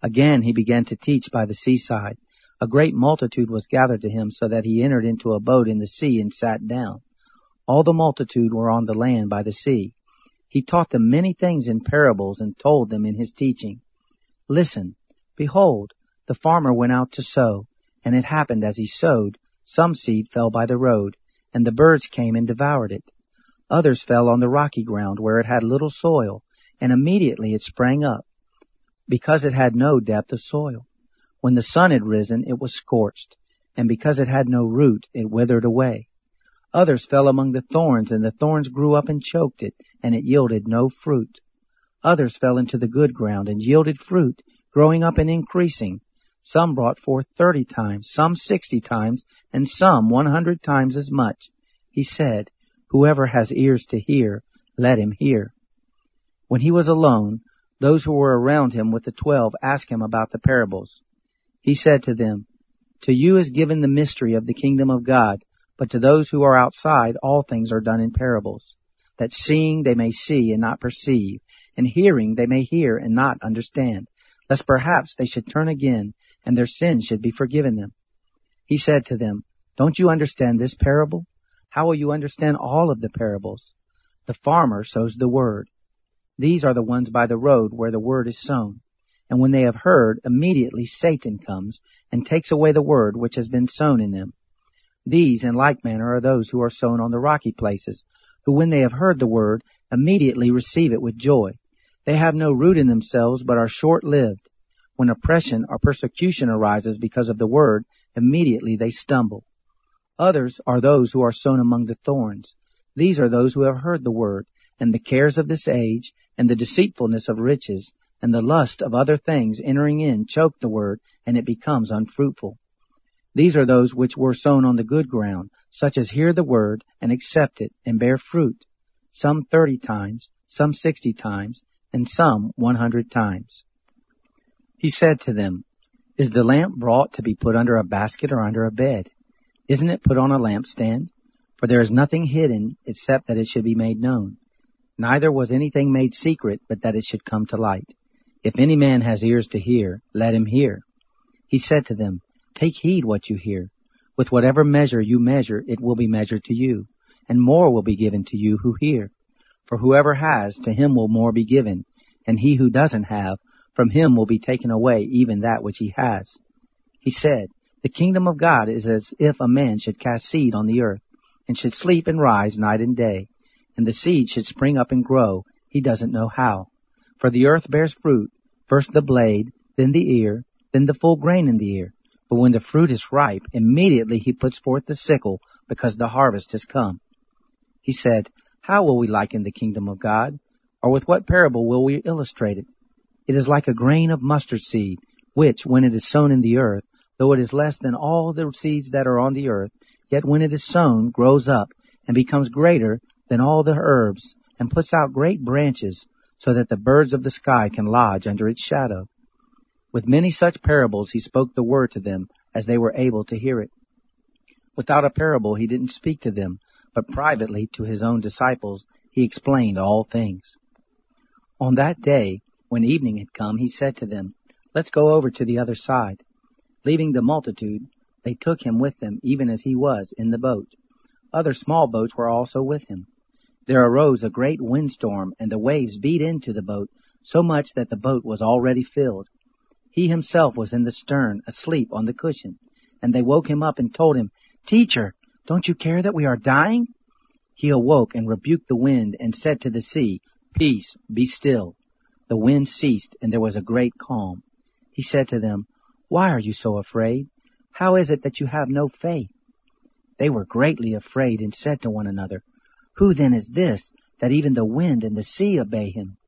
Again he began to teach by the seaside. A great multitude was gathered to him, so that he entered into a boat in the sea and sat down. All the multitude were on the land by the sea. He taught them many things in parables and told them in his teaching. Listen, behold, the farmer went out to sow, and it happened as he sowed, some seed fell by the road, and the birds came and devoured it. Others fell on the rocky ground where it had little soil, and immediately it sprang up, because it had no depth of soil. When the sun had risen, it was scorched, and because it had no root, it withered away. Others fell among the thorns, and the thorns grew up and choked it, and it yielded no fruit. Others fell into the good ground, and yielded fruit, growing up and increasing. Some brought forth 30 times, some 60 times, and some 100 times as much. He said, Whoever has ears to hear, let him hear. When he was alone, those who were around him with the 12 asked him about the parables. He said to them, To you is given the mystery of the kingdom of God, but to those who are outside all things are done in parables, that seeing they may see and not perceive, and hearing they may hear and not understand, lest perhaps they should turn again, and their sins should be forgiven them. He said to them, Don't you understand this parable? How will you understand all of the parables? The farmer sows the word. These are the ones by the road where the word is sown. And when they have heard, immediately Satan comes and takes away the word which has been sown in them. These, in like manner, are those who are sown on the rocky places, who when they have heard the word, immediately receive it with joy. They have no root in themselves, but are short-lived. When oppression or persecution arises because of the word, immediately they stumble. Others are those who are sown among the thorns. These are those who have heard the word, and the cares of this age, and the deceitfulness of riches, and the lust of other things entering in choke the word, and it becomes unfruitful. These are those which were sown on the good ground, such as hear the word, and accept it, and bear fruit, some 30 times, some 60 times, and some 100 times. He said to them, Is the lamp brought to be put under a basket or under a bed? Isn't it put on a lampstand? For there is nothing hidden except that it should be made known. Neither was anything made secret, but that it should come to light. If any man has ears to hear, let him hear. He said to them, Take heed what you hear. With whatever measure you measure, it will be measured to you, and more will be given to you who hear. For whoever has, to him will more be given, and he who doesn't have, from him will be taken away even that which he has. He said, The kingdom of God is as if a man should cast seed on the earth, and should sleep and rise night and day, and the seed should spring up and grow, he doesn't know how. For the earth bears fruit, first the blade, then the ear, then the full grain in the ear. But when the fruit is ripe, immediately he puts forth the sickle, because the harvest has come. He said, How will we liken the kingdom of God? Or with what parable will we illustrate it? It is like a grain of mustard seed, which, when it is sown in the earth, though it is less than all the seeds that are on the earth, yet when it is sown, grows up, and becomes greater than all the herbs, and puts out great branches, so that the birds of the sky can lodge under its shadow. With many such parables he spoke the word to them, as they were able to hear it. Without a parable he didn't speak to them, but privately to his own disciples he explained all things. On that day, when evening had come, he said to them, Let's go over to the other side. Leaving the multitude, they took him with them, even as he was, in the boat. Other small boats were also with him. There arose a great windstorm, and the waves beat into the boat, so much that the boat was already filled. He himself was in the stern, asleep on the cushion, and they woke him up and told him, Teacher, don't you care that we are dying? He awoke and rebuked the wind, and said to the sea, Peace, be still. The wind ceased, and there was a great calm. He said to them, Why are you so afraid? How is it that you have no faith? They were greatly afraid, and said to one another, Who then is this, that even the wind and the sea obey him?